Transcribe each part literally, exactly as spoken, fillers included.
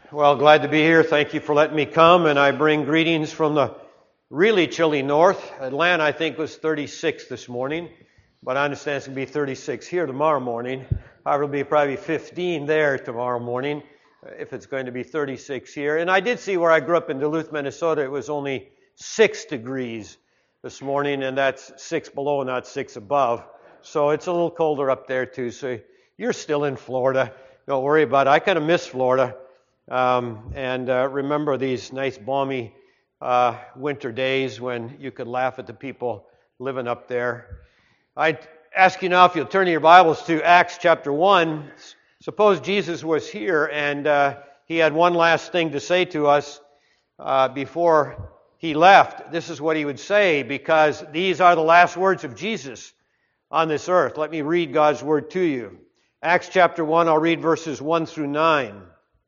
Well, glad to be here. Thank you for letting me come, and I bring greetings from the really chilly north. Atlanta, I think, was thirty-six this morning, but I understand it's going to be thirty-six here tomorrow morning. However, it'll be probably fifteen there tomorrow morning if it's going to be thirty-six here. And I did see where I grew up in Duluth, Minnesota, it was only six degrees this morning, and that's six below, not six above. So it's a little colder up there, too. So you're still in Florida. Don't worry about it. I kind of miss Florida. Um, and uh, remember these nice balmy uh, winter days when you could laugh at the people living up there. I'd ask you now if you'll turn your Bibles to Acts chapter one. Suppose Jesus was here and uh, he had one last thing to say to us uh, before he left. This is what he would say, because these are the last words of Jesus on this earth. Let me read God's word to you. Acts chapter one, I'll read verses one through nine.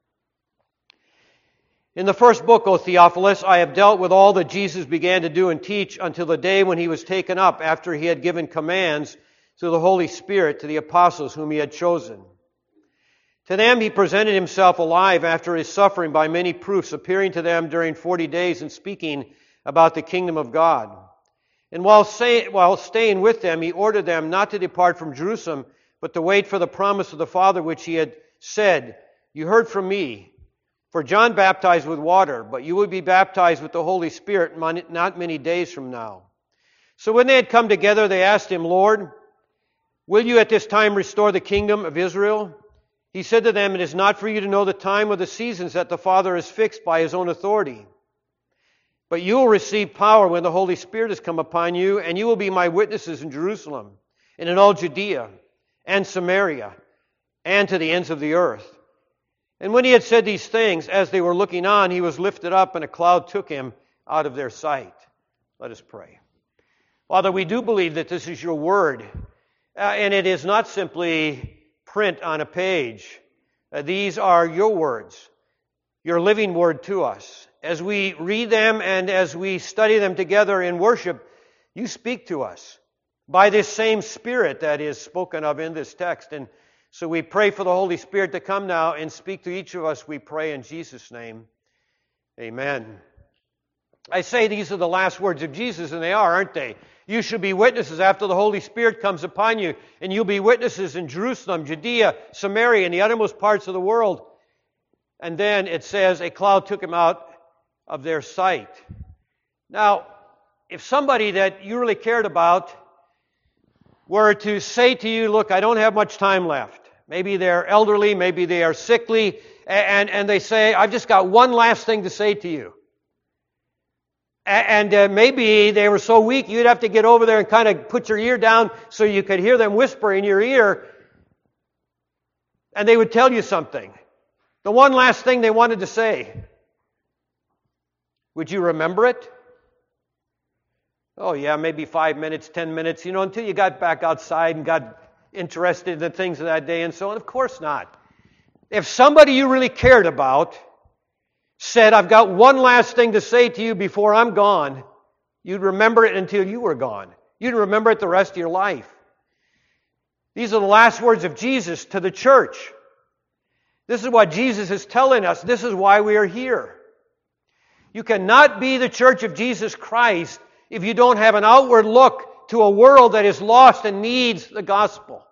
In the first book, O Theophilus, I have dealt with all that Jesus began to do and teach until the day when he was taken up, after he had given commands through the Holy Spirit to the apostles whom he had chosen. To them he presented himself alive after his suffering by many proofs, appearing to them during forty days and speaking about the kingdom of God. And while, say, while staying with them, he ordered them not to depart from Jerusalem, but to wait for the promise of the Father, which he had said, "You heard from me. For John baptized with water, but you will be baptized with the Holy Spirit not many days from now." So when they had come together, they asked him, "Lord, will you at this time restore the kingdom of Israel?" He said to them, "It is not for you to know the time or the seasons that the Father has fixed by his own authority. But you will receive power when the Holy Spirit has come upon you, and you will be my witnesses in Jerusalem, and in all Judea, and Samaria, and to the ends of the earth." And when he had said these things, as they were looking on, he was lifted up, and a cloud took him out of their sight. Let us pray. Father, we do believe that this is your word, uh, and it is not simply print on a page. Uh, these are your words, your living word to us. As we read them and as we study them together in worship, you speak to us by this same Spirit that is spoken of in this text. And so we pray for the Holy Spirit to come now and speak to each of us, we pray in Jesus' name. Amen. I say these are the last words of Jesus, and they are, aren't they? You should be witnesses after the Holy Spirit comes upon you, and you'll be witnesses in Jerusalem, Judea, Samaria, and the uttermost parts of the world. And then it says, a cloud took him out of their sight. Now, if somebody that you really cared about were to say to you, "Look, I don't have much time left." Maybe they're elderly, maybe they are sickly, and, and they say, "I've just got one last thing to say to you." And uh, maybe they were so weak, you'd have to get over there and kind of put your ear down so you could hear them whisper in your ear, and they would tell you something. The one last thing they wanted to say. Would you remember it? Oh yeah, maybe five minutes, ten minutes, you know, until you got back outside and got interested in the things of that day and so on. Of course not. If somebody you really cared about said, "I've got one last thing to say to you before I'm gone," you'd remember it until you were gone. You'd remember it the rest of your life. These are the last words of Jesus to the church. This is what Jesus is telling us. This is why we are here. You cannot be the church of Jesus Christ if you don't have an outward look to a world that is lost and needs the gospel.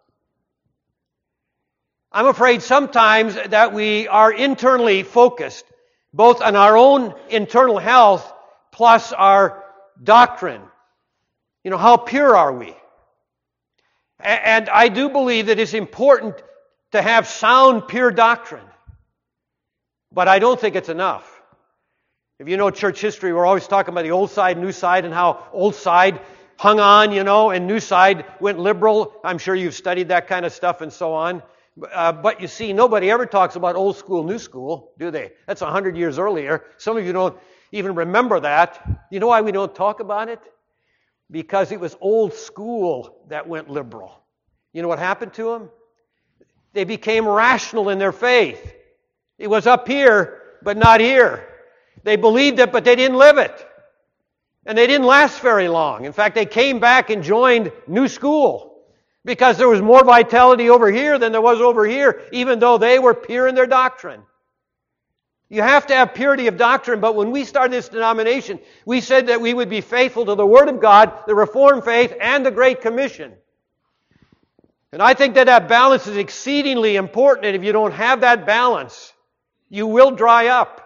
I'm afraid sometimes that we are internally focused, both on our own internal health plus our doctrine. You know, how pure are we? And I do believe that it's important to have sound, pure doctrine. But I don't think it's enough. If you know church history, we're always talking about the old side, new side, and how old side hung on, you know, and new side went liberal. I'm sure you've studied that kind of stuff and so on. Uh, but you see, nobody ever talks about old school, new school, do they? That's a hundred years earlier. Some of you don't even remember that. You know why we don't talk about it? Because it was old school that went liberal. You know what happened to them? They became rational in their faith. It was up here, but not here. They believed it, but they didn't live it. And they didn't last very long. In fact, they came back and joined New School because there was more vitality over here than there was over here, even though they were pure in their doctrine. You have to have purity of doctrine, but when we started this denomination, we said that we would be faithful to the Word of God, the Reformed faith, and the Great Commission. And I think that that balance is exceedingly important, and if you don't have that balance, you will dry up.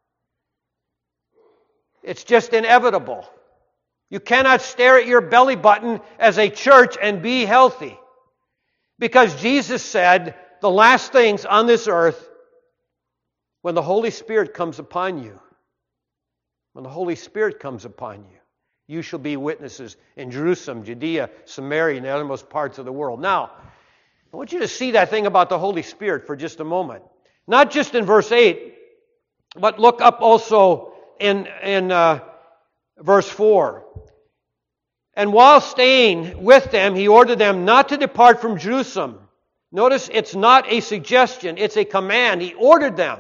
It's just inevitable. You cannot stare at your belly button as a church and be healthy. Because Jesus said, the last things on this earth, when the Holy Spirit comes upon you, when the Holy Spirit comes upon you, you shall be witnesses in Jerusalem, Judea, Samaria, and the uttermost parts of the world. Now, I want you to see that thing about the Holy Spirit for just a moment. Not just in verse eight, but look up also in, in uh, verse four. And while staying with them, he ordered them not to depart from Jerusalem. Notice it's not a suggestion, it's a command. He ordered them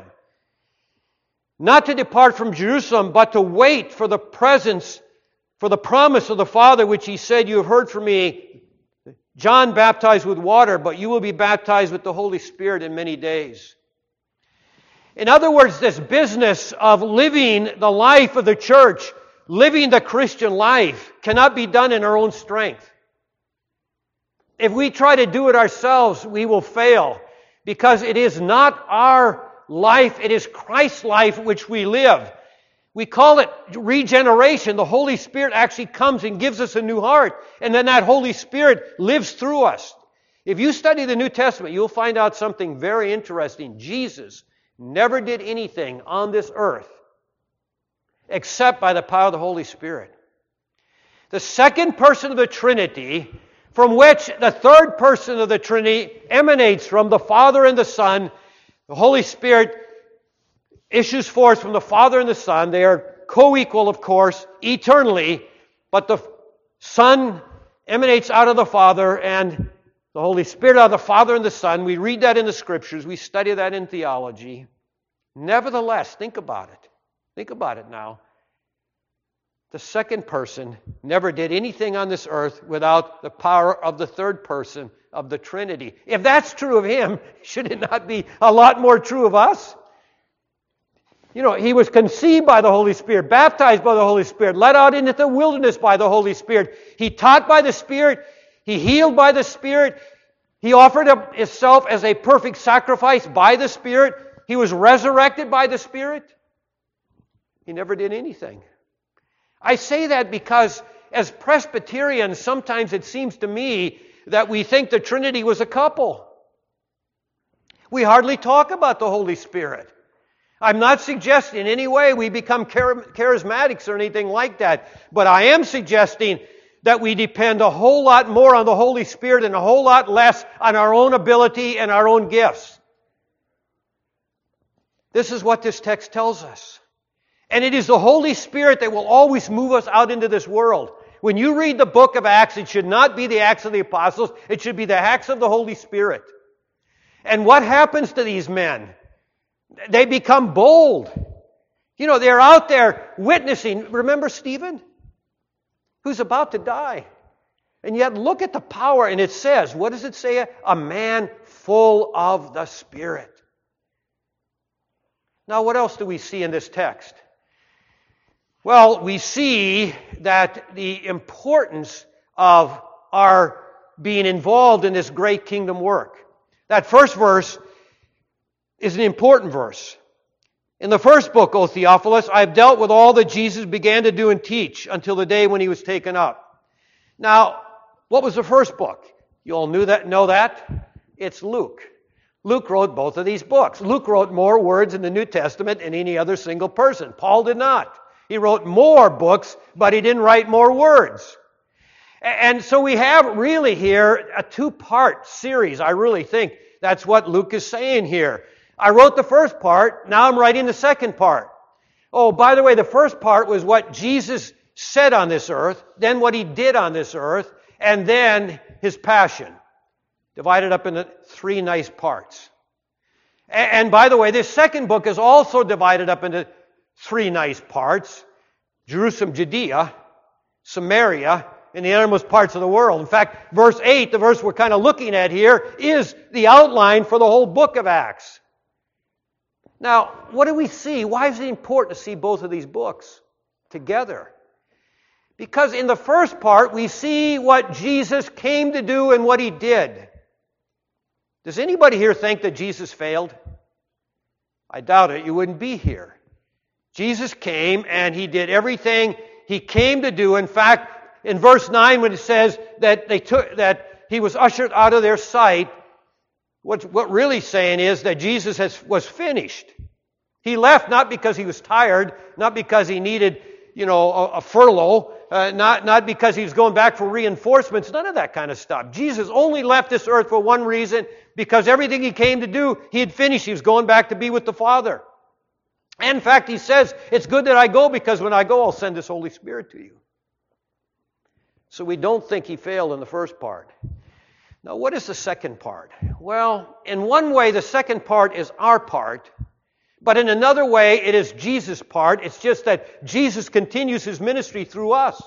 not to depart from Jerusalem, but to wait for the presence, for the promise of the Father, which he said, you have heard from me. John baptized with water, but you will be baptized with the Holy Spirit in many days. In other words, this business of living the life of the church, living the Christian life, cannot be done in our own strength. If we try to do it ourselves, we will fail, because it is not our life, it is Christ's life which we live. We call it regeneration. The Holy Spirit actually comes and gives us a new heart, and then that Holy Spirit lives through us. If you study the New Testament, you'll find out something very interesting. Jesus never did anything on this earth except by the power of the Holy Spirit. The second person of the Trinity, from which the third person of the Trinity emanates from, the Father and the Son, the Holy Spirit issues forth from the Father and the Son. They are co-equal, of course, eternally, but the Son emanates out of the Father, and the Holy Spirit out of the Father and the Son. We read that in the Scriptures. We study that in theology. Nevertheless, think about it. Think about it now. The second person never did anything on this earth without the power of the third person of the Trinity. If that's true of him, should it not be a lot more true of us? You know, he was conceived by the Holy Spirit, baptized by the Holy Spirit, led out into the wilderness by the Holy Spirit. He taught by the Spirit. He healed by the Spirit. He offered up himself as a perfect sacrifice by the Spirit. He was resurrected by the Spirit. He never did anything. I say that because as Presbyterians, sometimes it seems to me that we think the Trinity was a couple. We hardly talk about the Holy Spirit. I'm not suggesting in any way we become charismatics or anything like that, but I am suggesting that we depend a whole lot more on the Holy Spirit and a whole lot less on our own ability and our own gifts. This is what this text tells us. And it is the Holy Spirit that will always move us out into this world. When you read the book of Acts, it should not be the Acts of the Apostles. It should be the Acts of the Holy Spirit. And what happens to these men? They become bold. You know, they're out there witnessing. Remember Stephen? Who's about to die. And yet look at the power. And it says, what does it say? A man full of the Spirit. Now, what else do we see in this text? Well, we see that the importance of our being involved in this great kingdom work. That first verse is an important verse. In the first book, O Theophilus, I have dealt with all that Jesus began to do and teach until the day when he was taken up. Now, what was the first book? You all knew that, know that? It's Luke. Luke wrote both of these books. Luke wrote more words in the New Testament than any other single person. Paul did not. He wrote more books, but he didn't write more words. And so we have really here a two-part series. I really think that's what Luke is saying here. I wrote the first part, now I'm writing the second part. Oh, by the way, the first part was what Jesus said on this earth, then what he did on this earth, and then his passion. Divided up into three nice parts. And by the way, this second book is also divided up into three nice parts. Jerusalem, Judea, Samaria, and the uttermost parts of the world. In fact, verse eight, the verse we're kind of looking at here, is the outline for the whole book of Acts. Now, what do we see? Why is it important to see both of these books together? Because in the first part, we see what Jesus came to do and what He did. Does anybody here think that Jesus failed? I doubt it. You wouldn't be here. Jesus came and He did everything He came to do. In fact, in verse nine, when it says that they took that He was ushered out of their sight, what what really saying is that Jesus has, was finished. He left not because He was tired, not because He needed, you know, a, a furlough, uh, not not because He was going back for reinforcements. None of that kind of stuff. Jesus only left this earth for one reason: because everything He came to do, He had finished. He was going back to be with the Father. And in fact, He says, it's good that I go, because when I go, I'll send this Holy Spirit to you. So we don't think He failed in the first part. Now, what is the second part? Well, in one way, the second part is our part. But in another way, it is Jesus' part. It's just that Jesus continues His ministry through us.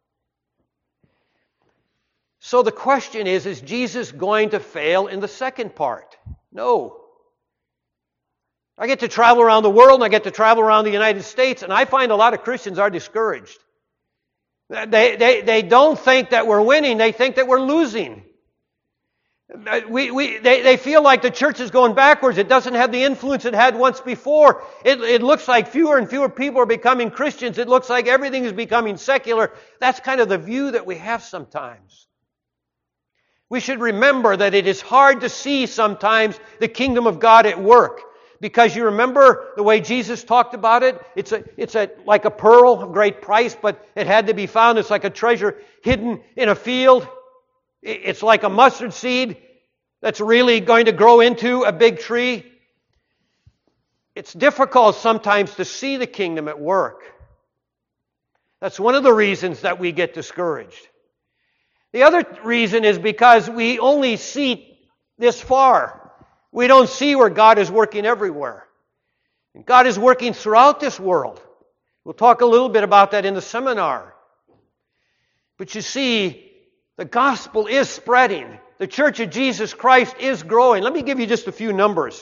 So the question is, is Jesus going to fail in the second part? No. I get to travel around the world, and I get to travel around the United States, and I find a lot of Christians are discouraged. They, they, they don't think that we're winning. They think that we're losing. We, we, they, they feel like the church is going backwards. It doesn't have the influence it had once before. It, it looks like fewer and fewer people are becoming Christians. It looks like everything is becoming secular. That's kind of the view that we have sometimes. We should remember that it is hard to see sometimes the kingdom of God at work. Because you remember the way Jesus talked about it? It's a, it's a, like a pearl of great price, but it had to be found. It's like a treasure hidden in a field. It's like a mustard seed that's really going to grow into a big tree. It's difficult sometimes to see the kingdom at work. That's one of the reasons that we get discouraged. The other reason is because we only see this far. We don't see where God is working everywhere. And God is working throughout this world. We'll talk a little bit about that in the seminar. But you see, the gospel is spreading. The Church of Jesus Christ is growing. Let me give you just a few numbers.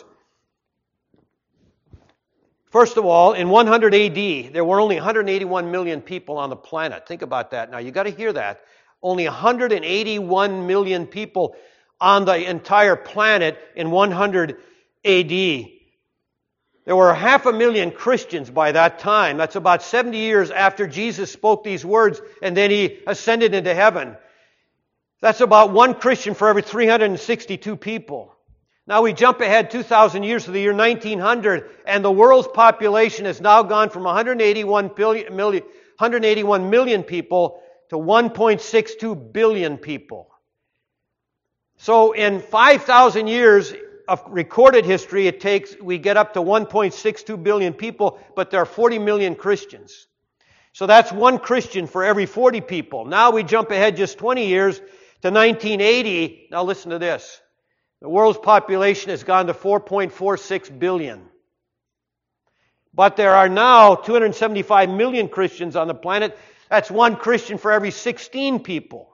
First of all, in one hundred A D, there were only one hundred eighty-one million people on the planet. Think about that. Now, you've got to hear that. Only one hundred eighty-one million people on the entire planet in one hundred A D. There were half a million Christians by that time. That's about seventy years after Jesus spoke these words and then He ascended into heaven. That's about one Christian for every three hundred sixty-two people. Now we jump ahead two thousand years to the year nineteen hundred, and the world's population has now gone from one hundred eighty-one million, one hundred eighty-one million people to one point six two billion people. So in five thousand years of recorded history, it takes, we get up to one point six two billion people, but there are forty million Christians. So that's one Christian for every forty people. Now we jump ahead just twenty years to nineteen eighty. Now listen to this. The world's population has gone to four point four six billion. But there are now two hundred seventy-five million Christians on the planet. That's one Christian for every sixteen people.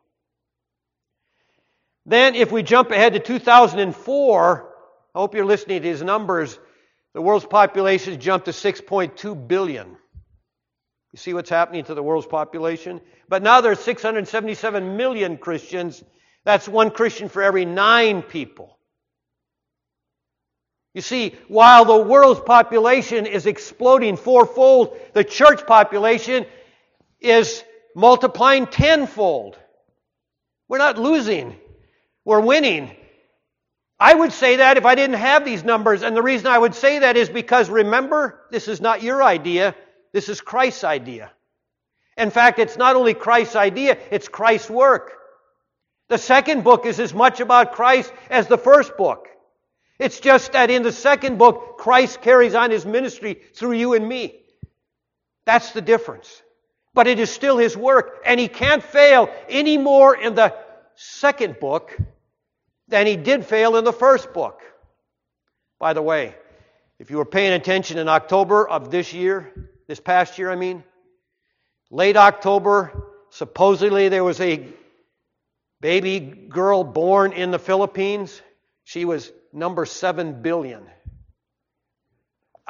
Then if we jump ahead to two thousand four, I hope you're listening to these numbers, the world's population has jumped to six point two billion. You see what's happening to the world's population? But now there's six hundred seventy-seven million Christians. That's one Christian for every nine people. You see, while the world's population is exploding fourfold, the church population is multiplying tenfold. We're not losing. We're winning. I would say that if I didn't have these numbers, and the reason I would say that is because, remember, this is not your idea, this is Christ's idea. In fact, it's not only Christ's idea, it's Christ's work. The second book is as much about Christ as the first book. It's just that in the second book, Christ carries on His ministry through you and me. That's the difference. But it is still His work, and He can't fail any more in the second book than He did fail in the first book. By the way, if you were paying attention in October of this year, this past year I mean, late October, supposedly there was a baby girl born in the Philippines. She was number seven billion.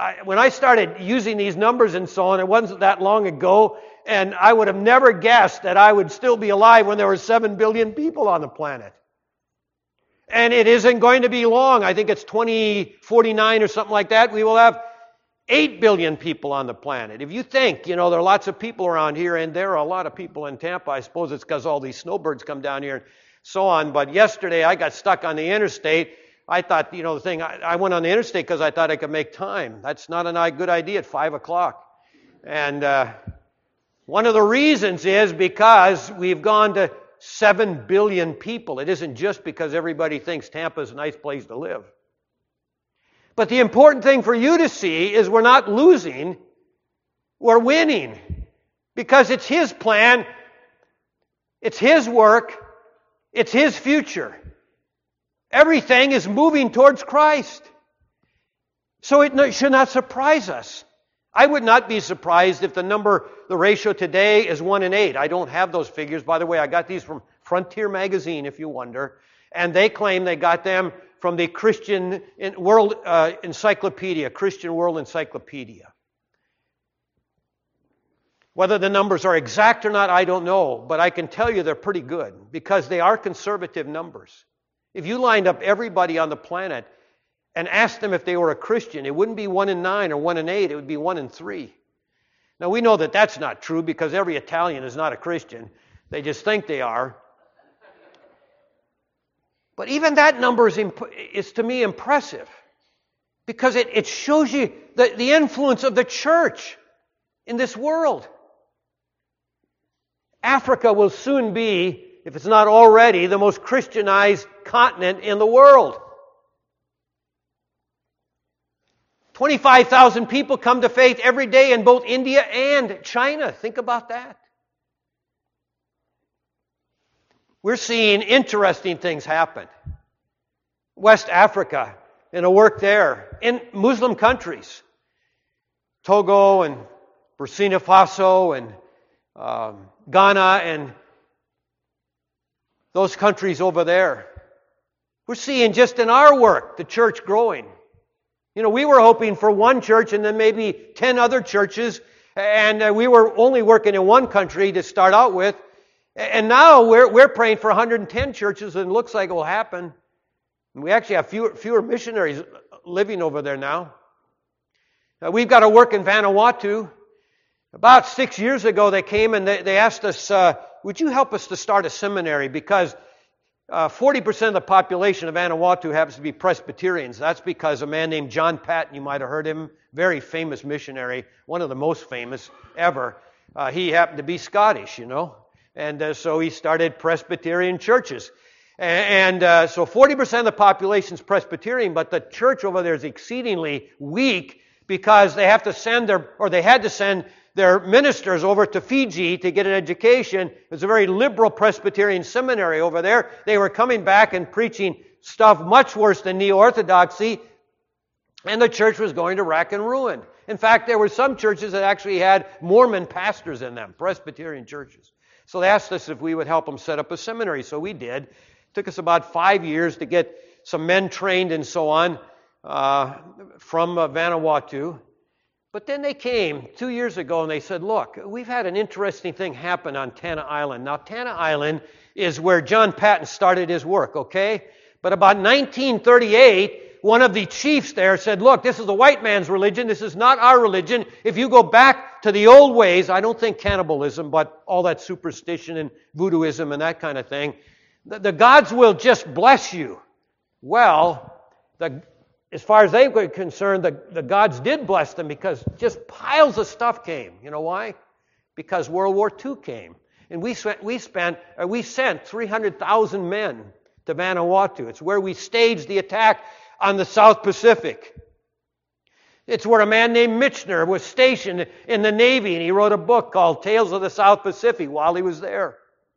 I, when I started using these numbers and so on, it wasn't that long ago, and I would have never guessed that I would still be alive when there were seven billion people on the planet. And it isn't going to be long. I think it's twenty forty-nine or something like that. We will have eight billion people on the planet. If you think, you know, there are lots of people around here, and there are a lot of people in Tampa. I suppose it's because all these snowbirds come down here and so on. But yesterday I got stuck on the interstate. I thought, you know, the thing, I, I went on the interstate because I thought I could make time. That's not a good idea at five o'clock. And uh, one of the reasons is because we've gone to seven billion people. It isn't just because everybody thinks Tampa's a nice place to live. But the important thing for you to see is we're not losing, we're winning. Because it's His plan, it's His work, it's His future. Everything is moving towards Christ. So it should not surprise us. I would not be surprised if the number, the ratio today is one in eight. I don't have those figures. By the way, I got these from Frontier Magazine, if you wonder. And they claim they got them from the Christian World uh, Encyclopedia, Christian World Encyclopedia. Whether the numbers are exact or not, I don't know. But I can tell you they're pretty good because they are conservative numbers. If you lined up everybody on the planet and asked them if they were a Christian, it wouldn't be one in nine or one in eight, it would be one in three. Now we know that that's not true because every Italian is not a Christian. They just think they are. But even that number is, imp- is to me impressive because it, it shows you the, the influence of the church in this world. Africa will soon be, if it's not already, the most Christianized continent in the world. twenty-five thousand people come to faith every day in both India and China. Think about that. We're seeing interesting things happen. West Africa, in a work there, in Muslim countries, Togo and Burkina Faso and um, Ghana and those countries over there. We're seeing just in our work the church growing. You know, we were hoping for one church and then maybe ten other churches, and uh, we were only working in one country to start out with. And now we're we're praying for one hundred ten churches, and it looks like it will happen. We actually have fewer, fewer missionaries living over there now. Uh, we've got to work in Vanuatu. About six years ago, they came and they, they asked us, uh, would you help us to start a seminary? Because uh, forty percent of the population of Vanuatu happens to be Presbyterians. That's because a man named John Patton, you might have heard him, very famous missionary, one of the most famous ever. Uh, he happened to be Scottish, you know. And uh, so he started Presbyterian churches. And, and uh, so forty percent of the population is Presbyterian, but the church over there is exceedingly weak because they have to send their, or they had to send their ministers over to Fiji to get an education. It was a very liberal Presbyterian seminary over there. They were coming back and preaching stuff much worse than neo-orthodoxy, and the church was going to rack and ruin. In fact, there were some churches that actually had Mormon pastors in them, Presbyterian churches. So they asked us if we would help them set up a seminary. So we did. It took us about five years to get some men trained and so on uh, from uh, Vanuatu. But then they came two years ago and they said, look, we've had an interesting thing happen on Tanna Island. Now, Tanna Island is where John Patton started his work, okay? But about nineteen thirty-eight, one of the chiefs there said, look, this is the white man's religion. This is not our religion. If you go back to the old ways, I don't think cannibalism, but all that superstition and voodooism and that kind of thing, the, the gods will just bless you. Well, the, as far as they were concerned, the, the gods did bless them because just piles of stuff came. You know why? Because World War Two came. And we spent, we spent, uh, we sent three hundred thousand men to Vanuatu. It's where we staged the attack on the South Pacific. It's where a man named Michener was stationed in the Navy, and he wrote a book called Tales of the South Pacific while he was there.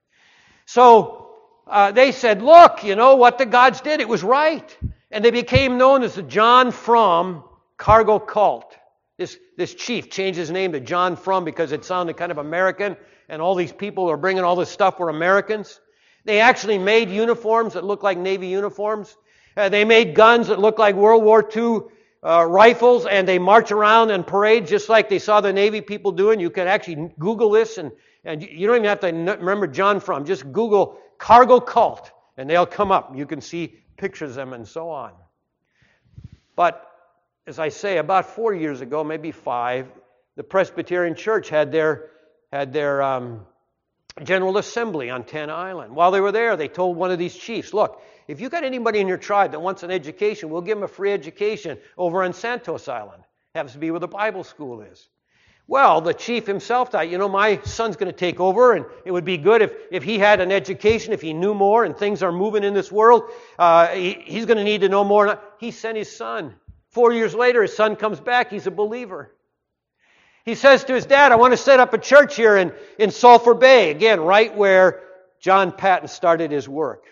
So uh, they said, look, you know what the gods did? It was right. And they became known as the John Frum Cargo Cult. This, this chief changed his name to John Frum because it sounded kind of American, and all these people who are bringing all this stuff were Americans. They actually made uniforms that looked like Navy uniforms. Uh, they made guns that looked like World War Two uh, rifles, and they march around and parade just like they saw the Navy people doing. You can actually Google this, and, and you don't even have to remember John Frum. Just Google cargo cult, and they'll come up. You can see pictures of them and so on. But as I say, about four years ago, maybe five, the Presbyterian Church had their had their um, General Assembly on Ten Island. While they were there, they told one of these chiefs, look, if you got anybody in your tribe that wants an education, we'll give them a free education over on Santos Island. Happens to be where the Bible school is. Well, the chief himself thought, you know, my son's going to take over, and it would be good if, if he had an education, if he knew more, and things are moving in this world. Uh, he, he's going to need to know more. He sent his son. Four years later, his son comes back. He's a believer. He says to his dad, I want to set up a church here in, in Sulphur Bay. Again, right where John Paton started his work.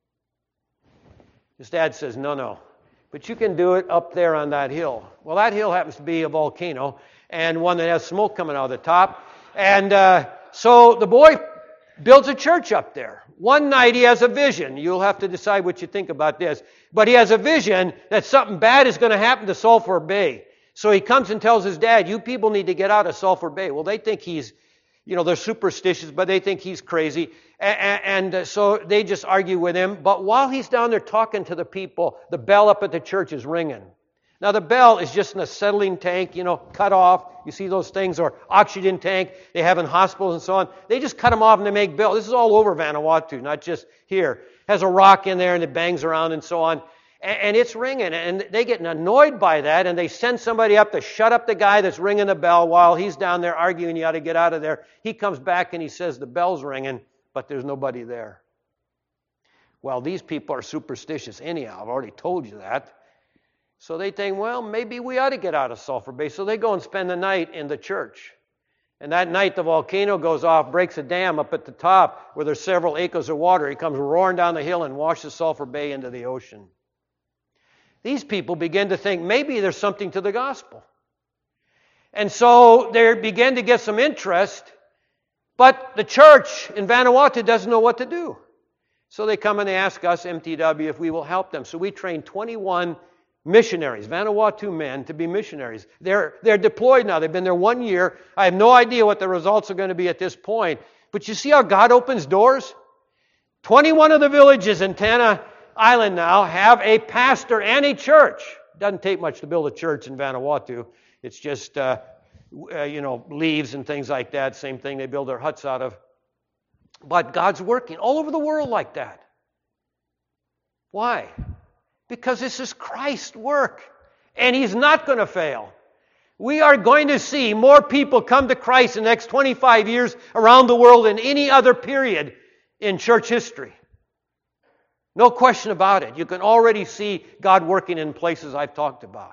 His dad says, no, no. But you can do it up there on that hill. Well, that hill happens to be a volcano, and one that has smoke coming out of the top. And uh, so the boy builds a church up there. One night he has a vision. You'll have to decide what you think about this. But he has a vision that something bad is going to happen to Sulphur Bay. So he comes and tells his dad, you people need to get out of Sulphur Bay. Well, they think he's, you know, they're superstitious, but they think he's crazy. And, and so they just argue with him. But while he's down there talking to the people, the bell up at the church is ringing. Now, the bell is just an acetylene tank, you know, cut off. You see those things, or oxygen tank they have in hospitals and so on. They just cut them off and they make bells. This is all over Vanuatu, not just here. Has a rock in there and it bangs around and so on. And, and it's ringing, and they get annoyed by that, and they send somebody up to shut up the guy that's ringing the bell while he's down there arguing you ought to get out of there. He comes back and he says, the bell's ringing, but there's nobody there. Well, these people are superstitious anyhow. I've already told you that. So they think, well, maybe we ought to get out of Sulphur Bay. So they go and spend the night in the church. And that night the volcano goes off, breaks a dam up at the top where there's several acres of water. It comes roaring down the hill and washes Sulphur Bay into the ocean. These people begin to think maybe there's something to the gospel. And so they begin to get some interest, but the church in Vanuatu doesn't know what to do. So they come and they ask us, M T W, if we will help them. So we train twenty-one missionaries, Vanuatu men, to be missionaries. They're, they're deployed now. They've been there one year. I have no idea what the results are going to be at this point. But you see how God opens doors? twenty-one of the villages in Tana Island now have a pastor and a church. It doesn't take much to build a church in Vanuatu. It's just, uh, uh, you know, leaves and things like that. Same thing they build their huts out of. But God's working all over the world like that. Why? Because this is Christ's work, and He's not going to fail. We are going to see more people come to Christ in the next twenty-five years around the world than any other period in church history. No question about it. You can already see God working in places I've talked about.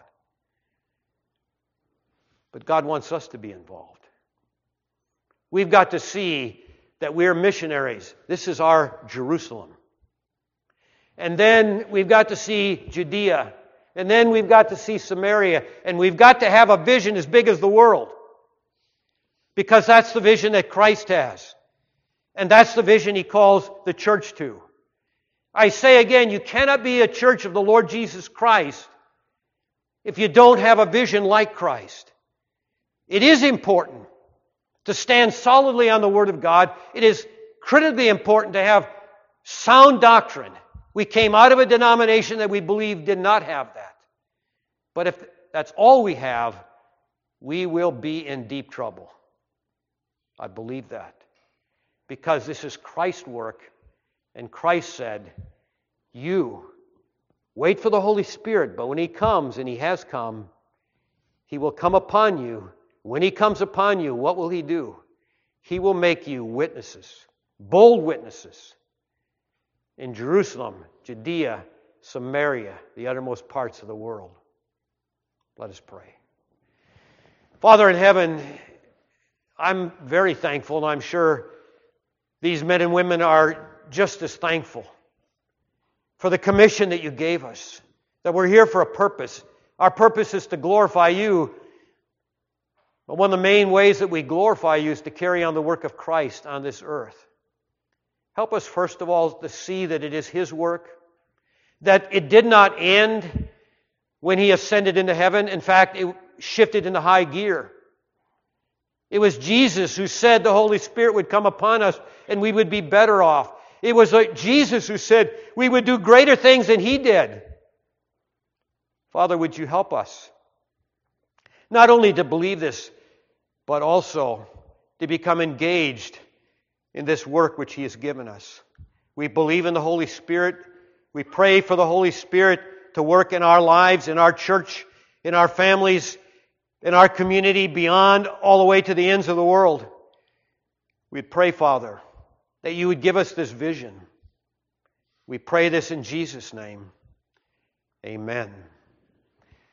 But God wants us to be involved. We've got to see that we're missionaries. This is our Jerusalem. And then we've got to see Judea. And then we've got to see Samaria. And we've got to have a vision as big as the world. Because that's the vision that Christ has. And that's the vision He calls the church to. I say again, you cannot be a church of the Lord Jesus Christ if you don't have a vision like Christ. It is important to stand solidly on the Word of God. It is critically important to have sound doctrine. We came out of a denomination that we believe did not have that. But if that's all we have, we will be in deep trouble. I believe that. Because this is Christ's work, and Christ said, you wait for the Holy Spirit, but when He comes, and He has come, He will come upon you. When He comes upon you, what will He do? He will make you witnesses, bold witnesses, in Jerusalem, Judea, Samaria, the uttermost parts of the world. Let us pray. Father in heaven, I'm very thankful, and I'm sure these men and women are just as thankful for the commission that You gave us, that we're here for a purpose. Our purpose is to glorify You. But one of the main ways that we glorify You is to carry on the work of Christ on this earth. Help us, first of all, to see that it is His work, that it did not end when He ascended into heaven. In fact, it shifted into high gear. It was Jesus who said the Holy Spirit would come upon us and we would be better off. It was like Jesus who said we would do greater things than He did. Father, would you help us? Not only to believe this, but also to become engaged in this work which He has given us. We believe in the Holy Spirit. We pray for the Holy Spirit to work in our lives, in our church, in our families, in our community, beyond, all the way to the ends of the world. We pray, Father, that you would give us this vision. We pray this in Jesus' name. Amen.